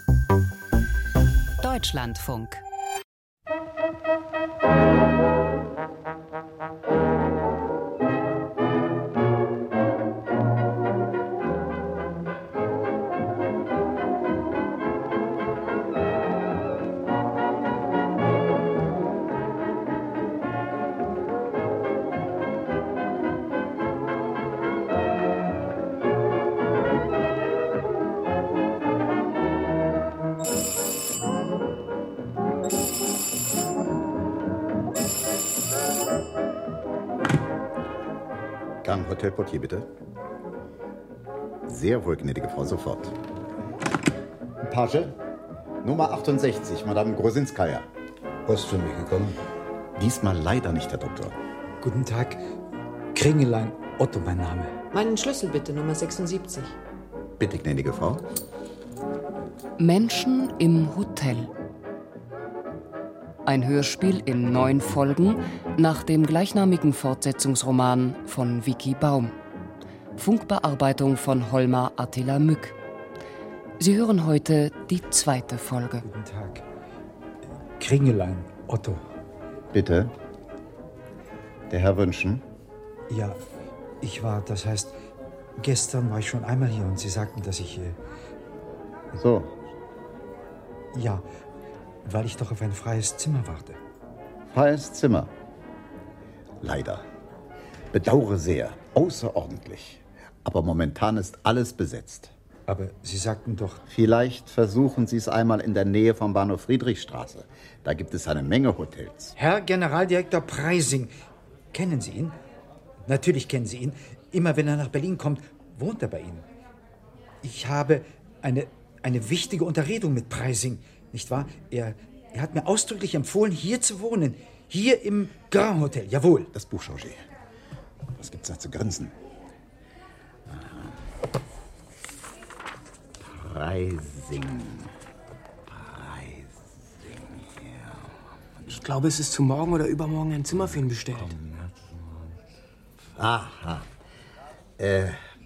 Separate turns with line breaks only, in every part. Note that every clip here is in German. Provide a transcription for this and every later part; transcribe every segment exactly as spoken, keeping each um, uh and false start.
Deutschlandfunk.
Gang, Hotelportier, bitte. Sehr wohl, gnädige Frau, sofort. Page, Nummer achtundsechzig, Madame Grosinskaya.
Post für mich gekommen?
Diesmal leider nicht, Herr Doktor.
Guten Tag. Kringelein Otto, mein Name.
Meinen Schlüssel bitte, Nummer sechsundsiebzig.
Bitte, gnädige Frau.
Menschen im Hotel. Ein Hörspiel in neun Folgen nach dem gleichnamigen Fortsetzungsroman von Vicky Baum. Funkbearbeitung von Holmar Attila Mück. Sie hören heute die zweite Folge.
Guten Tag. Kringelein Otto.
Bitte. Der Herr wünschen?
Ja, ich war, das heißt, gestern war ich schon einmal hier und Sie sagten, dass ich... Äh,
so.
Ja, weil ich doch auf ein freies Zimmer warte.
Freies Zimmer? Leider. Bedauere sehr. Außerordentlich. Aber momentan ist alles besetzt.
Aber Sie sagten doch...
Vielleicht versuchen Sie es einmal in der Nähe vom Bahnhof Friedrichstraße. Da gibt es eine Menge Hotels.
Herr Generaldirektor Preising. Kennen Sie ihn? Natürlich kennen Sie ihn. Immer wenn er nach Berlin kommt, wohnt er bei Ihnen. Ich habe eine, eine wichtige Unterredung mit Preising. Nicht wahr? Er, er hat mir ausdrücklich empfohlen, hier zu wohnen. Hier im Grand Hotel, jawohl.
Das Buch, Changer. Was gibt's da zu grinsen? Preising. Preising, ja.
Ich glaube, es ist zu morgen oder übermorgen ein Zimmer für ihn bestellt.
Aha. Äh,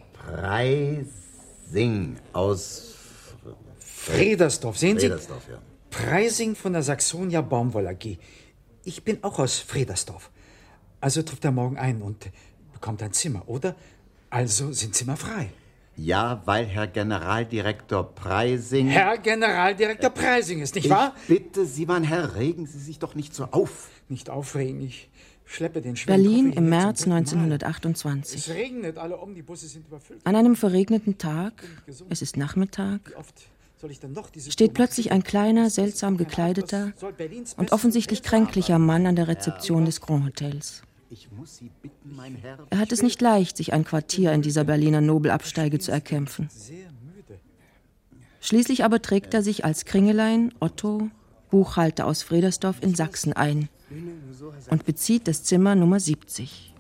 Preising aus...
Fredersdorf, sehen Sie?
Fredersdorf, ja.
Preising von der Saxonia Baumwoll A G. Ich bin auch aus Fredersdorf. Also trifft er morgen ein und bekommt ein Zimmer, oder? Also sind Zimmer frei.
Ja, weil Herr Generaldirektor Preising...
Herr Generaldirektor Preising ist, nicht wahr?
Ich bitte Sie, mein Herr, regen Sie sich doch nicht so auf.
Nicht aufregen, ich schleppe den schweren
Berlin
Koffer
im
hier
März
zum dritten Mal.
neunzehnhundertachtundzwanzig.
Es regnet, alle Omnibusse sind überfüllt.
An einem verregneten Tag, es ist Nachmittag,
Wie oft soll ich denn noch diese
steht
Tour
plötzlich ein kleiner, seltsam gekleideter und offensichtlich kränklicher Mann an der Rezeption des Grand Hotels.
Ich muss Sie bitten, mein Herr...
Er hat es nicht leicht, sich ein Quartier in dieser Berliner Nobelabsteige zu erkämpfen. Schließlich aber trägt er sich als Kringelein Otto, Buchhalter aus Fredersdorf in Sachsen ein und bezieht das Zimmer Nummer siebzig.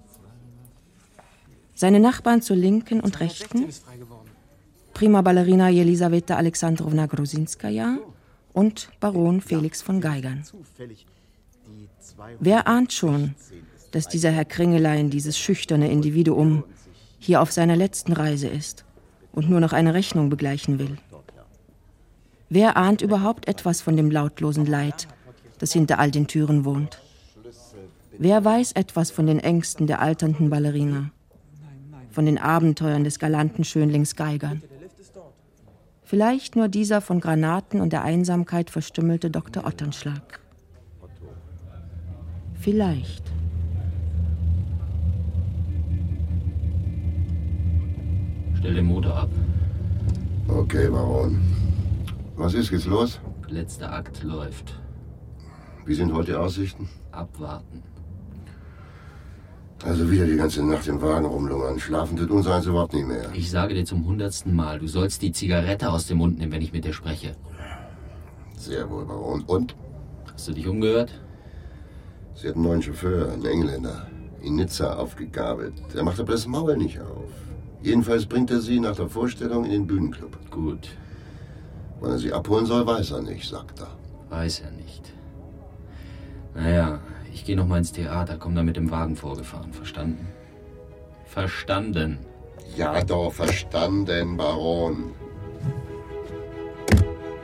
Seine Nachbarn zur Linken und Rechten, Prima Ballerina Jelisaweta Alexandrowna Grosinskaya und Baron Felix von Geigern. Wer ahnt schon, dass dieser Herr Kringelein, dieses schüchterne Individuum, hier auf seiner letzten Reise ist und nur noch eine Rechnung begleichen will? Wer ahnt überhaupt etwas von dem lautlosen Leid, das hinter all den Türen wohnt? Wer weiß etwas von den Ängsten der alternden Ballerina, von den Abenteuern des galanten Schönlings Geigern? Vielleicht nur dieser von Granaten und der Einsamkeit verstümmelte Doktor Otternschlag. Vielleicht.
Stell den Motor ab.
Okay, Baron. Was ist jetzt los?
Letzter Akt läuft.
Wie sind heute die Aussichten?
Abwarten.
Also wieder die ganze Nacht im Wagen rumlungern. Schlafen tut uns eins überhaupt nicht mehr.
Ich sage dir zum hundertsten Mal, du sollst die Zigarette aus dem Mund nehmen, wenn ich mit dir spreche.
Sehr wohl, Baron. Und?
Hast du dich umgehört?
Sie hat einen neuen Chauffeur, einen Engländer, in Nizza aufgegabelt. Der macht aber das Maul nicht auf. Jedenfalls bringt er sie nach der Vorstellung in den Bühnenclub.
Gut.
Wann er sie abholen soll, weiß er nicht, sagt er.
Weiß er nicht. Naja, ich gehe noch mal ins Theater, komm da mit dem Wagen vorgefahren. Verstanden? Verstanden.
Ja doch, verstanden, Baron.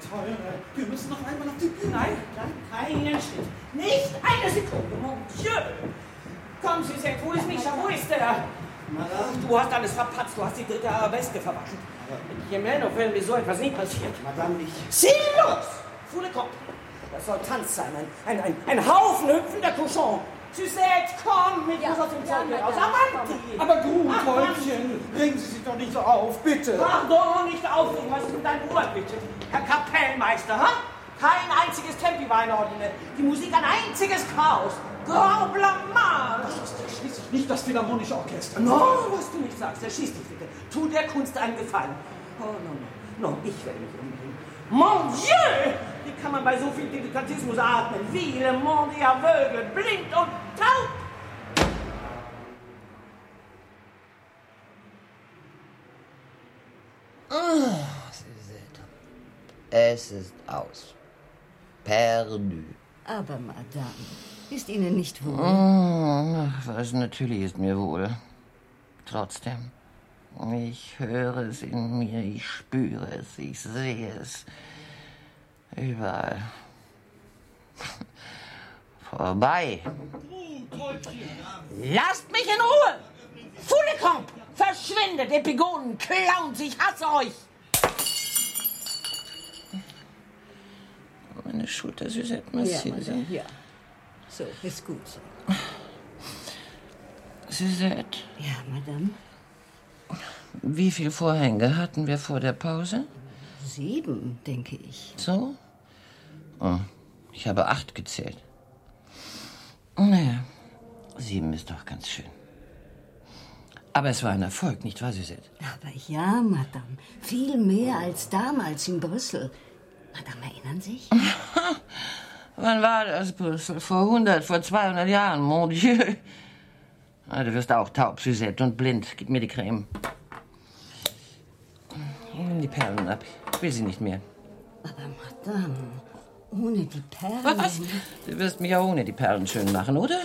Teure, wir müssen noch einmal auf die Bühne. Nein, nein, keinen Schritt. Nicht eine Sekunde, mon Dieu. Komm, Suzette, wo ist Micha? Wo ist der? Madame. Du hast alles verpatzt, du hast die dritte Arabeske verwaschen. Mit Jemeno wäre mir so etwas nie passiert.
Madame, ich...
Sinnlos! Fuhle kommt. Das soll Tanz sein, ein, ein, ein, ein Haufen hüpfender Cochon. Suzette, komm mit uns aus dem Zeug raus. Avanti!
Aber Grutäubchen, regen Sie sich doch nicht so auf, bitte.
Pardon, nicht aufregen, was ist denn dein Ohr, bitte? Herr Kapellmeister, ha? Kein einziges Tempi war in Ordnung. Die Musik ein einziges Chaos. Grand Blamage!
Das ist ja schließlich nicht das Philharmonische Orchester.
No, was du nicht sagst, erschieß dich bitte. Tu der Kunst einen Gefallen. Oh, no, no, no, ich werde mich umbringen. Mon Dieu! Wie kann man bei so viel Delikatismus atmen? Wie le monde est aveugle, blind und taub!
Oh, es ist aus. Perdu.
Aber, Madame, ist Ihnen nicht wohl?
Oh, was natürlich ist mir wohl. Trotzdem, ich höre es in mir, ich spüre es, ich sehe es. Überall. Vorbei.
Lasst mich in Ruhe! Foulecamp! Verschwindet, Epigonen, Clowns, ich hasse euch!
Meine Schulter, Suzette, merci.
Ja, Madame, ja. So, ist gut so.
Suzette.
Ja, Madame.
Wie viele Vorhänge hatten wir vor der Pause?
Sieben, denke ich.
So? Oh, ich habe acht gezählt. Naja, sieben ist doch ganz schön. Aber es war ein Erfolg, nicht wahr, Suzette?
Aber ja, Madame. Viel mehr als damals in Brüssel. Madame, erinnern Sie sich?
Wann war das, Brüssel? Vor hundert, vor zweihundert Jahren, mon Dieu. Ah, du wirst auch taub, Suzette, und blind. Gib mir die Creme. Nimm die Perlen ab. Ich will sie nicht mehr.
Aber Madame, ohne die Perlen...
Was? Du wirst mich ja ohne die Perlen schön machen, oder?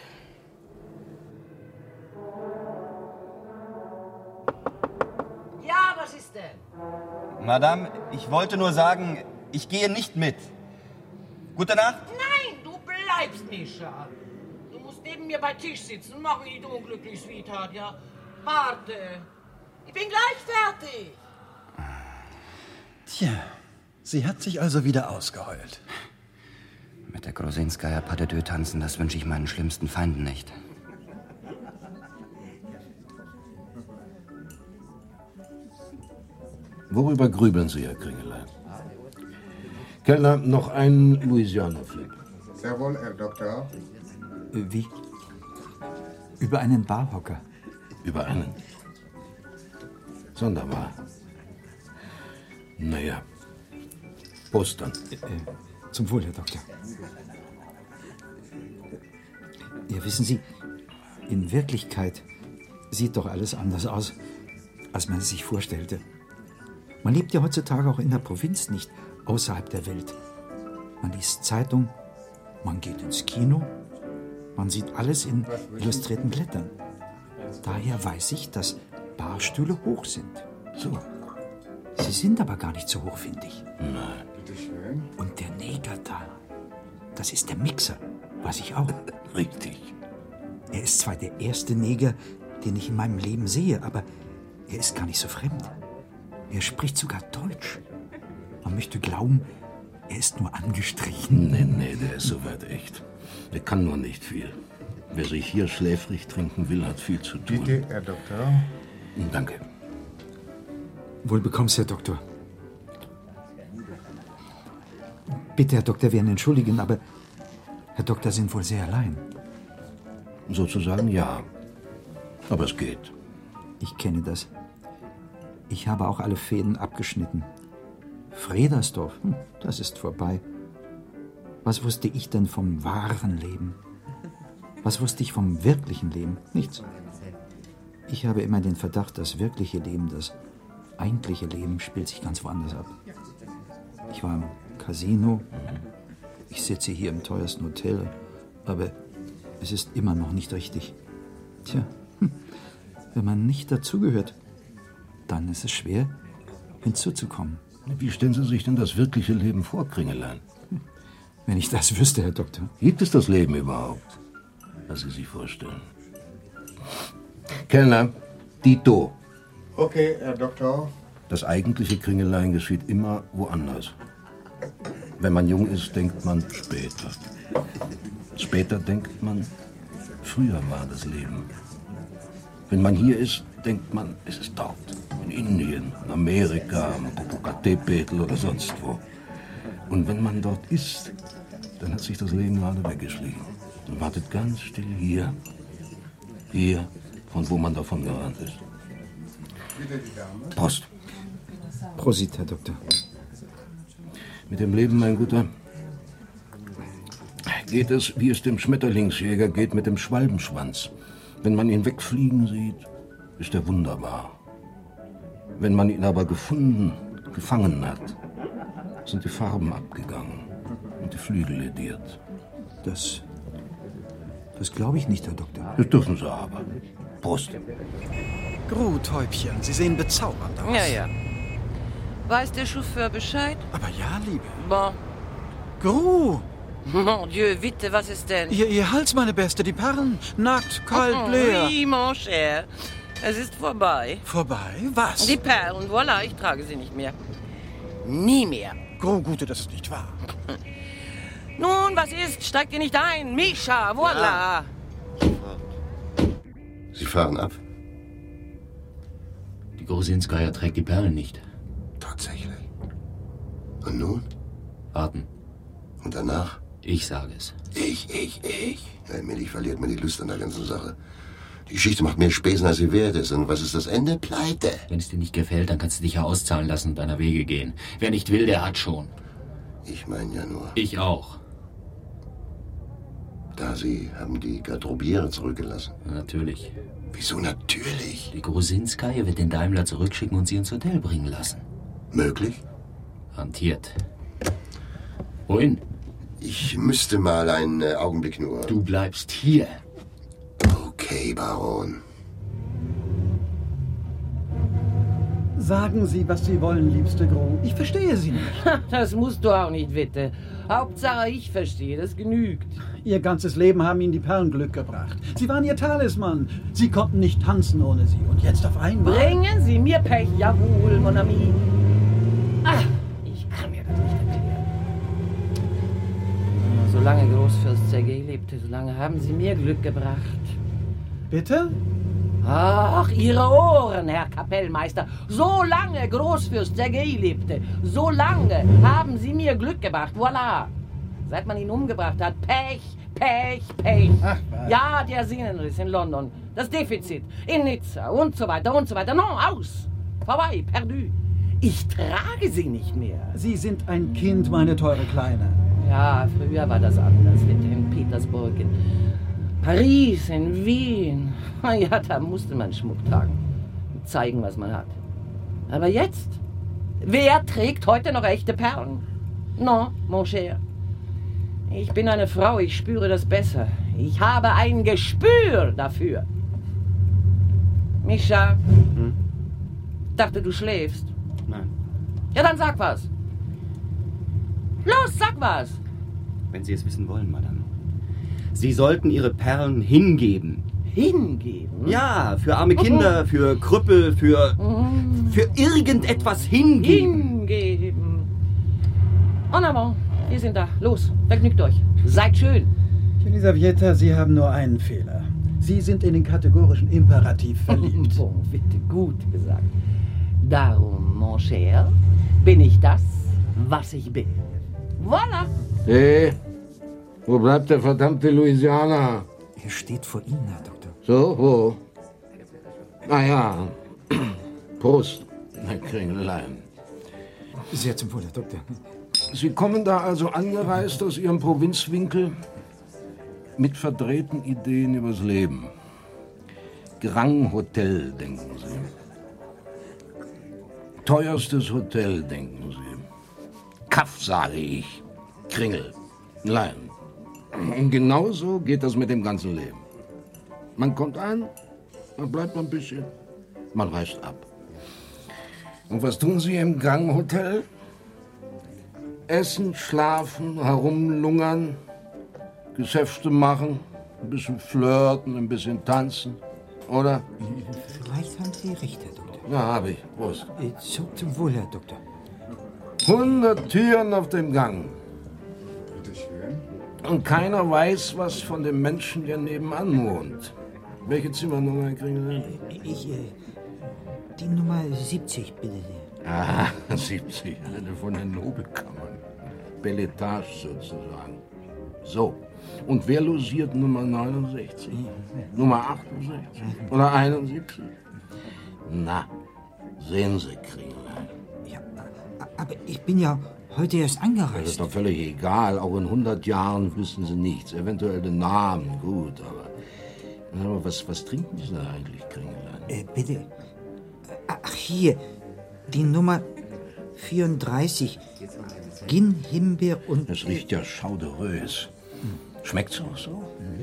Ja, was ist denn?
Madame, ich wollte nur sagen, ich gehe nicht mit. Gute Nacht.
Nein, du bleibst, Mischa. Du musst neben mir bei Tisch sitzen. Mach nicht unglücklich, Sweetheart, ja? Warte. Ich bin gleich fertig.
Tja, sie hat sich also wieder ausgeheult.
Mit der Grosinskaya Pas de deux tanzen, das wünsche ich meinen schlimmsten Feinden nicht.
Worüber grübeln Sie, Herr Kringelein? Kellner, noch ein Louisiana-Flip.
Sehr wohl, Herr Doktor.
Wie? Über einen Barhocker?
Über einen? Sonderbar. Naja. Prost dann.
Äh, zum Wohl, Herr Doktor. Ja, wissen Sie, in Wirklichkeit sieht doch alles anders aus, als man es sich vorstellte. Man lebt ja heutzutage auch in der Provinz nicht außerhalb der Welt. Man liest Zeitung, man geht ins Kino, man sieht alles in illustrierten Blättern. Daher weiß ich, dass Barstühle hoch sind. So. Sie sind aber gar nicht so hoch, finde ich.
Nein.
Bitte schön.
Und der Neger da, das ist der Mixer, weiß ich auch.
Richtig.
Er ist zwar der erste Neger, den ich in meinem Leben sehe, aber er ist gar nicht so fremd. Er spricht sogar Deutsch. Man möchte glauben, er ist nur angestrichen.
Nee, nee, der ist soweit echt. Der kann nur nicht viel. Wer sich hier schläfrig trinken will, hat viel zu tun.
Bitte, Herr Doktor.
Danke.
Wohl bekommst, Herr Doktor. Bitte, Herr Doktor, werden entschuldigen, aber Herr Doktor sind wohl sehr allein.
Sozusagen ja. Aber es geht.
Ich kenne das. Ich habe auch alle Fäden abgeschnitten. Fredersdorf, hm, das ist vorbei. Was wusste ich denn vom wahren Leben? Was wusste ich vom wirklichen Leben? Nichts. Ich habe immer den Verdacht, das wirkliche Leben, das eigentliche Leben spielt sich ganz woanders ab. Ich war im Casino, ich sitze hier im teuersten Hotel, aber es ist immer noch nicht richtig. Tja, hm, wenn man nicht dazugehört, dann ist es schwer, hinzuzukommen.
Wie stellen Sie sich denn das wirkliche Leben vor, Kringelein?
Wenn ich das wüsste, Herr Doktor.
Gibt es das Leben überhaupt, was Sie sich vorstellen? Kellner, Dito.
Okay, Herr Doktor.
Das eigentliche Kringelein geschieht immer woanders. Wenn man jung ist, denkt man später. Später denkt man, früher war das Leben. Wenn man hier ist, denkt man, es ist dort. In Indien, in Amerika, am Popocatépetl oder sonst wo. Und wenn man dort ist, dann hat sich das Leben gerade weggeschlichen. Und wartet ganz still hier. Hier, von wo man davon gerannt ist. Prost.
Prosit, Herr Doktor.
Mit dem Leben, mein Guter, geht es, wie es dem Schmetterlingsjäger geht mit dem Schwalbenschwanz. Wenn man ihn wegfliegen sieht, ist er wunderbar. Wenn man ihn aber gefunden, gefangen hat, sind die Farben abgegangen und die Flügel lediert.
Das, das glaube ich nicht, Herr Doktor.
Das dürfen Sie aber. Prost.
Gruthäubchen, Sie sehen bezaubernd aus.
Ja, ja. Weiß der Chauffeur Bescheid?
Aber ja, Liebe.
Bon.
Gru!
Mon Dieu, bitte, was ist denn?
Ihr, ihr Hals, meine Beste, die Perlen. Nackt, kalt,
oh,
leer.
Oui, mon cher. Es ist vorbei.
Vorbei? Was?
Die Perlen, voilà, ich trage sie nicht mehr. Nie mehr.
Gru, Gute, das ist nicht wahr.
Nun, was ist? Steigt ihr nicht ein? Mischa, voilà. Ja.
Sie fahren ab.
Die Grusinskaya trägt die Perlen nicht.
Tatsächlich. Und nun?
Warten.
Und danach?
Ich sage es.
Ich, ich, ich. Allmählich verliert mir die Lust an der ganzen Sache. Die Geschichte macht mehr Späßen, als sie wert ist. Und was ist das Ende? Pleite.
Wenn es dir nicht gefällt, dann kannst du dich ja auszahlen lassen und deiner Wege gehen. Wer nicht will, der hat schon.
Ich meine ja nur.
Ich auch.
Da Sie haben die Garderobiere zurückgelassen.
Natürlich.
Wieso natürlich?
Die Grusinskaya wird den Daimler zurückschicken und sie ins Hotel bringen lassen.
Möglich?
Hantiert. Wohin?
Ich müsste mal einen äh, Augenblick nur.
Du bleibst hier.
Okay, Baron.
Sagen Sie, was Sie wollen, liebste Gro. Ich verstehe Sie nicht.
Das musst du auch nicht, Witte. Hauptsache, ich verstehe, das genügt.
Ihr ganzes Leben haben Ihnen die Perlen Glück gebracht. Sie waren Ihr Talisman. Sie konnten nicht tanzen ohne sie. Und jetzt auf einmal...
Bringen Sie mir Pech, jawohl, mon ami. Ach, ich kann mir das nicht erklären. Solange Großfürst Sergei lebte, solange haben Sie mir Glück gebracht.
Bitte?
Ach, Ihre Ohren, Herr Kapellmeister. So lange Großfürst Sergei lebte, so lange haben Sie mir Glück gebracht. Voilà. Seit man ihn umgebracht hat, Pech, Pech, Pech.
Ach,
ja, der Sehnenriss in London, das Defizit in Nizza und so weiter und so weiter. Non, aus. Vorbei, perdu. Ich trage sie nicht mehr.
Sie sind ein Kind, meine teure Kleine.
Ja, früher war das anders. In Petersburg, in Paris, in Wien. Ja, da musste man Schmuck tragen und zeigen, was man hat. Aber jetzt? Wer trägt heute noch echte Perlen? Non, mon cher. Ich bin eine Frau, ich spüre das besser. Ich habe ein Gespür dafür. Mischa, hm? Dachte, du schläfst.
Nein.
Ja, dann sag was. Los, sag was.
Wenn Sie es wissen wollen, Madame. Sie sollten Ihre Perlen hingeben.
Hingeben?
Ja, für arme Kinder, für Krüppel, für... für irgendetwas hingeben.
Hingeben. En avant, wir sind da. Los, vergnügt euch. Seid schön.
Elisaveta, Sie haben nur einen Fehler. Sie sind in den kategorischen Imperativ verliebt.
Bon, bitte, gut gesagt. Darum, mon cher, bin ich das, was ich bin. Voilà.
Hey, wo bleibt der verdammte Louisiana?
Er steht vor Ihnen, Herr Doktor.
So, wo? Ah ja. Prost, Herr Kringelein.
Sehr zum Wohl, Herr Doktor.
Sie kommen da also angereist aus Ihrem Provinzwinkel mit verdrehten Ideen übers Leben. Grand Hotel, denken Sie. Teuerstes Hotel, denken Sie. Kaff, sage ich. Kringel. Nein. Und genauso geht das mit dem ganzen Leben. Man kommt an, man bleibt ein bisschen, man reist ab. Und was tun Sie im Gang-Hotel? Essen, schlafen, herumlungern, Geschäfte machen, ein bisschen flirten, ein bisschen tanzen, oder?
Vielleicht haben Sie recht, Herr Doktor.
Ja, habe ich. Prost.
Zum, zum Wohl, Herr Doktor.
Hundert Türen auf dem Gang. Und keiner weiß, was von dem Menschen, der nebenan wohnt. Welche Zimmernummer kriegen Sie?
Ich, äh, die Nummer siebzig, bitte.
Ah, siebzig, eine von den Nobelkammern. Belletage sozusagen. So, und wer losiert Nummer neunundsechzig? Nummer achtundsechzig? Oder einundsiebzig? Na, sehen Sie, Kringelein.
Ja, aber ich bin ja heute erst angereist.
Das ist doch völlig egal. Auch in hundert Jahren wissen Sie nichts. Eventuell den Namen, gut, aber... aber was, was trinken Sie da eigentlich, Kringelein?
Äh, bitte. Ach, hier. Die Nummer vierunddreißig. Gin, Himbeer und...
Es riecht ja schauderös. Schmeckt's auch so?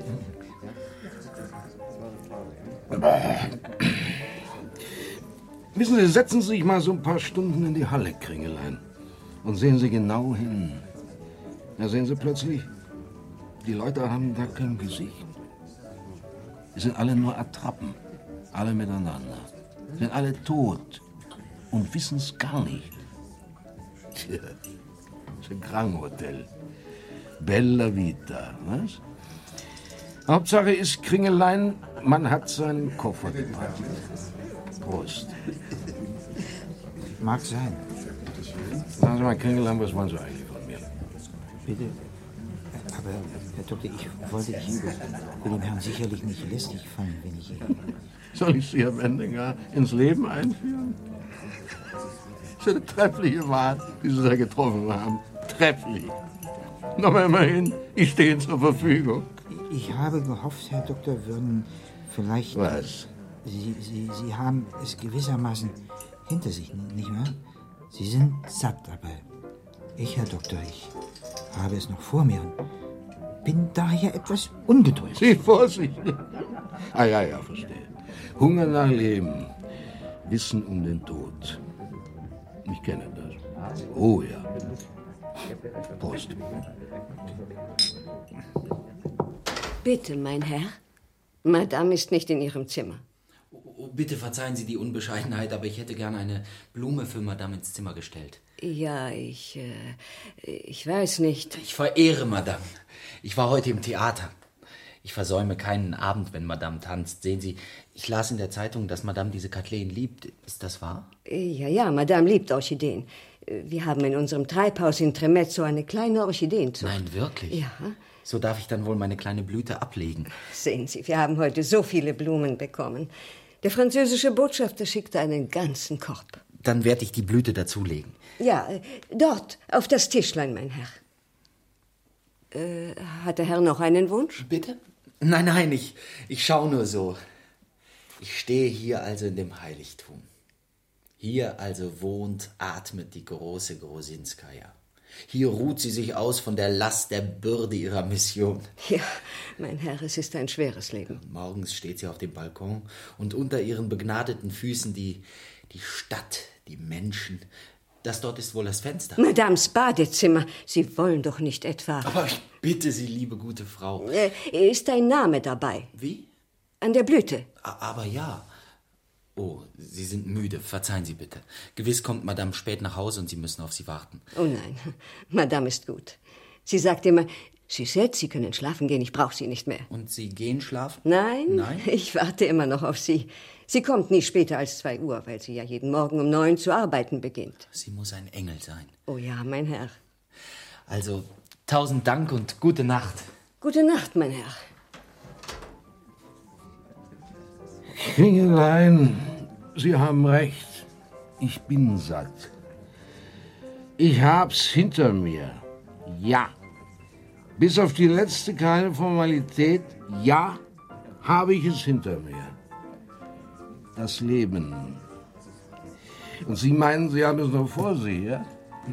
Wissen Sie, setzen Sie sich mal so ein paar Stunden in die Halle, Kringelein. Und sehen Sie genau hin. Da sehen Sie plötzlich, die Leute haben da kein Gesicht. Die sind alle nur Attrappen. Alle miteinander. Sind alle tot. Und wissen es gar nicht. Tja, das ist ein Krankenhotel. Bella Vita, was? Hauptsache ist, Kringelein, man hat seinen Koffer gepackt. Prost.
Mag sein.
Sagen Sie mal, Kringelein, was wollen Sie eigentlich von mir?
Bitte. Aber, Herr Doktor, ich wollte, ich will dem Herrn sicherlich nicht lästig fallen, wenn ich...
Soll ich Sie am Ende gar ins Leben einführen? Das ist eine treffliche Wahl, die Sie da getroffen haben. Trefflich. Aber immerhin, ich stehe zur Verfügung.
Ich habe gehofft, Herr Doktor, würden vielleicht...
Was?
Sie, Sie, Sie haben es gewissermaßen hinter sich, nicht wahr? Sie sind satt, aber ich, Herr Doktor, ich habe es noch vor mir und bin daher etwas ungeduldig.
Sie Vorsicht. Ah ja, ja, verstehe. Hunger nach Leben, Wissen um den Tod. Ich kenne das. Oh ja. Prost.
Bitte, mein Herr. Madame ist nicht in ihrem Zimmer.
Oh, bitte verzeihen Sie die Unbescheidenheit, aber ich hätte gerne eine Blume für Madame ins Zimmer gestellt.
Ja, ich... Äh, ich weiß nicht.
Ich verehre Madame. Ich war heute im Theater. Ich versäume keinen Abend, wenn Madame tanzt. Sehen Sie, ich las in der Zeitung, dass Madame diese Kathleen liebt. Ist das wahr?
Ja, ja, Madame liebt Orchideen. Wir haben in unserem Treibhaus in Tremezzo eine kleine Orchideenzucht.
Nein, wirklich?
Ja.
So darf ich dann wohl meine kleine Blüte ablegen.
Sehen Sie, wir haben heute so viele Blumen bekommen. Der französische Botschafter schickte einen ganzen Korb.
Dann werde ich die Blüte dazulegen.
Ja, dort, auf das Tischlein, mein Herr. Äh, hat der Herr noch einen Wunsch?
Bitte? Nein, nein, ich, ich schaue nur so. Ich stehe hier also in dem Heiligtum. Hier also wohnt, atmet die große Grosinskaja. Hier ruht sie sich aus von der Last der Bürde ihrer Mission.
Ja, mein Herr, es ist ein schweres Leben.
Morgens steht sie auf dem Balkon und unter ihren begnadeten Füßen die, die Stadt, die Menschen. Das dort ist wohl das Fenster.
Madames Badezimmer, Sie wollen doch nicht etwa...
Aber ich bitte Sie, liebe gute Frau.
Äh, ist ein Name dabei?
Wie?
An der Blüte.
Aber ja. Oh, Sie sind müde. Verzeihen Sie bitte. Gewiss kommt Madame spät nach Hause und Sie müssen auf sie warten.
Oh nein, Madame ist gut. Sie sagt immer, Suzette, Sie können schlafen gehen, ich brauche Sie nicht mehr.
Und Sie gehen schlafen?
Nein,
Nein,
ich warte immer noch auf Sie. Sie kommt nie später als zwei Uhr, weil sie ja jeden Morgen um neun zu arbeiten beginnt.
Sie muss ein Engel sein.
Oh ja, mein Herr.
Also, tausend Dank und gute Nacht.
Gute Nacht, mein Herr.
Kringelein, Sie haben recht. Ich bin satt. Ich hab's hinter mir. Ja. Bis auf die letzte kleine Formalität, ja, habe ich es hinter mir. Das Leben. Und Sie meinen, Sie haben es noch vor sich, ja?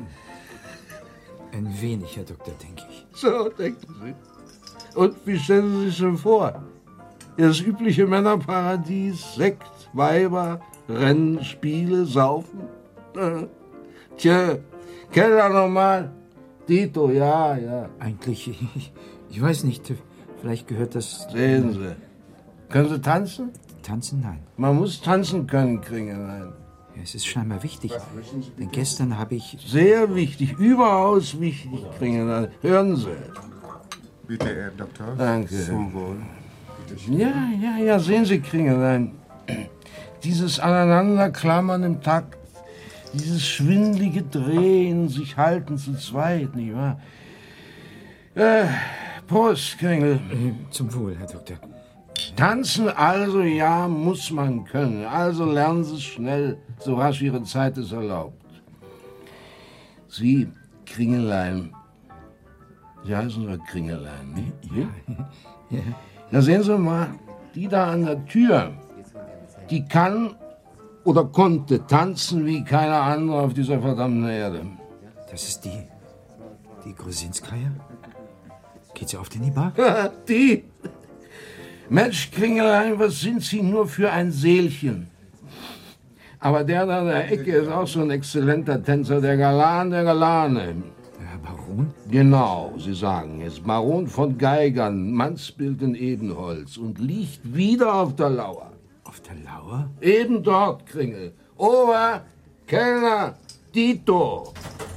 Ein wenig, Herr Doktor, denke ich.
So, denken Sie. Und wie stellen Sie sich denn vor? Das übliche Männerparadies, Sekt, Weiber, Rennen, Spiele, Saufen. Tja, Keller nochmal. Dito, ja, ja.
Eigentlich, ich, ich weiß nicht, vielleicht gehört das...
Sehen Sie. Können Sie tanzen?
Tanzen, nein.
Man muss tanzen können, Kringelein.
Ja, es ist scheinbar wichtig, denn gestern habe ich...
Sehr wichtig, überaus wichtig, Kringelein. Hören Sie.
Bitte, Herr Doktor.
Danke.
Zum Wohl.
Ja, ja, ja, sehen Sie, Kringelein. Dieses Aneinanderklammern im Takt, dieses schwindelige Drehen, sich halten zu zweit, nicht wahr? Äh, Prost, Kringel.
Äh, zum Wohl, Herr Doktor.
Tanzen also, ja, muss man können. Also lernen Sie es schnell, so rasch Ihre Zeit es erlaubt. Sie, Kringelein. Sie heißen doch Kringelein, ne? Ja. Ja. Na, sehen Sie mal, die da an der Tür, die kann oder konnte tanzen wie keine andere auf dieser verdammten Erde.
Das ist die, die Grusinskaja? Geht sie oft in die Bar?
Die? Mensch, Kringelein, was sind Sie nur für ein Seelchen? Aber der da in der Ecke ist auch so ein exzellenter Tänzer, der Galan der Galane.
Der Baron?
Genau, Sie sagen es. Baron von Geigern, Mannsbild in Ebenholz und liegt wieder auf der Lauer.
Auf der Lauer?
Eben dort, Kringel. Ober, Kellner, Dito.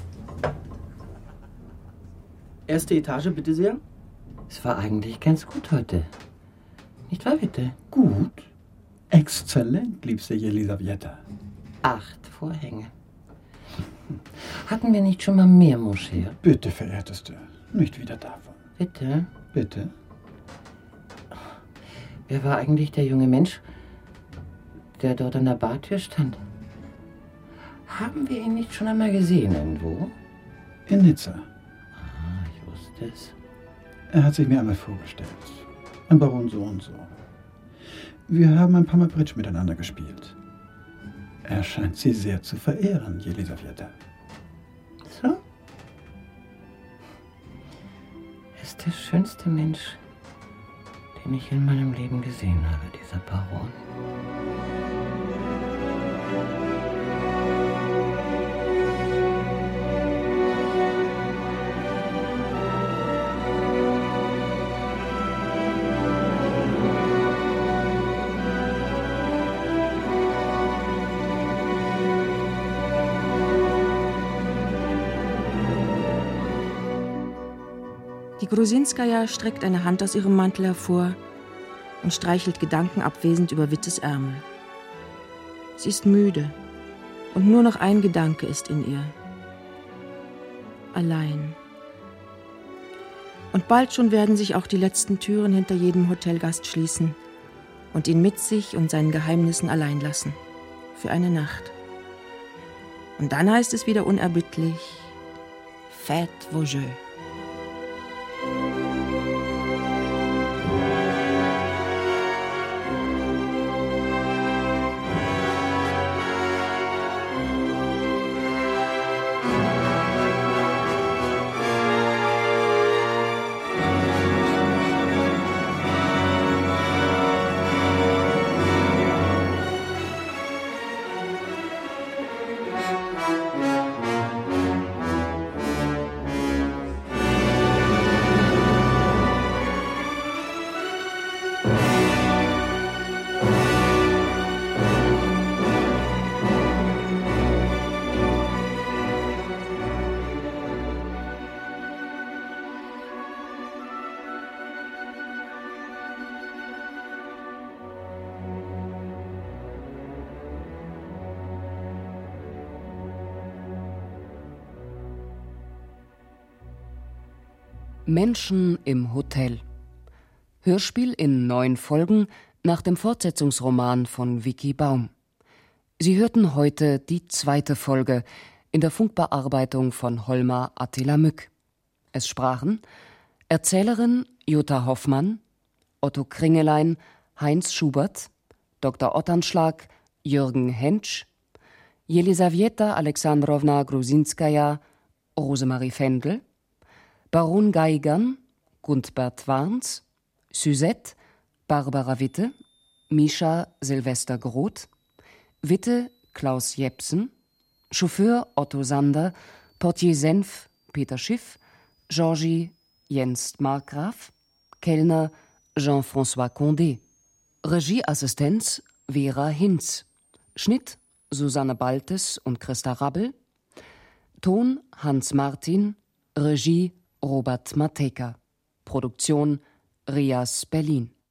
Erste Etage, bitte sehr. Es war eigentlich ganz gut heute. Nicht wahr, bitte?
Gut. Exzellent, liebste Jelisaweta.
Acht Vorhänge. Hatten wir nicht schon mal mehr, mon cher?
Bitte, verehrteste. Nicht wieder davon.
Bitte?
Bitte?
Wer war eigentlich der junge Mensch, der dort an der Bartür stand? Haben wir ihn nicht schon einmal gesehen irgendwo?
In Nizza.
Ah, ich wusste es.
Er hat sich mir einmal vorgestellt. Ein Baron so und so. Wir haben ein paar Mal Bridge miteinander gespielt. Er scheint Sie sehr zu verehren, Jelisaweta.
So? Er ist der schönste Mensch, den ich in meinem Leben gesehen habe, dieser Baron.
Die Grusinskaja streckt eine Hand aus ihrem Mantel hervor und streichelt gedankenabwesend über Wittes Ärmel. Sie ist müde und nur noch ein Gedanke ist in ihr. Allein. Und bald schon werden sich auch die letzten Türen hinter jedem Hotelgast schließen und ihn mit sich und seinen Geheimnissen allein lassen. Für eine Nacht. Und dann heißt es wieder unerbittlich: Faites vos jeux.
Menschen im Hotel. Hörspiel in neun Folgen nach dem Fortsetzungsroman von Vicky Baum. Sie hörten heute die zweite Folge in der Funkbearbeitung von Holmar Attila Mück. Es sprachen Erzählerin Jutta Hoffmann, Otto Kringelein, Heinz Schubert, Doktor Otternschlag, Jürgen Hentsch, Jelisaweta Alexandrowna Grusinskaja, Rosemarie Fendel, Baron Geigern, Gundbert Warns, Suzette, Barbara Witte, Mischa Silvester Groth, Witte Klaus Jepsen, Chauffeur Otto Sander, Portier Senf Peter Schiff, Georgie Jens Markgraf, Kellner Jean-François Condé, Regieassistenz Vera Hinz, Schnitt Susanne Baltes und Christa Rabbel, Ton Hans Martin, Regie Robert Matejka, Produktion Rias Berlin.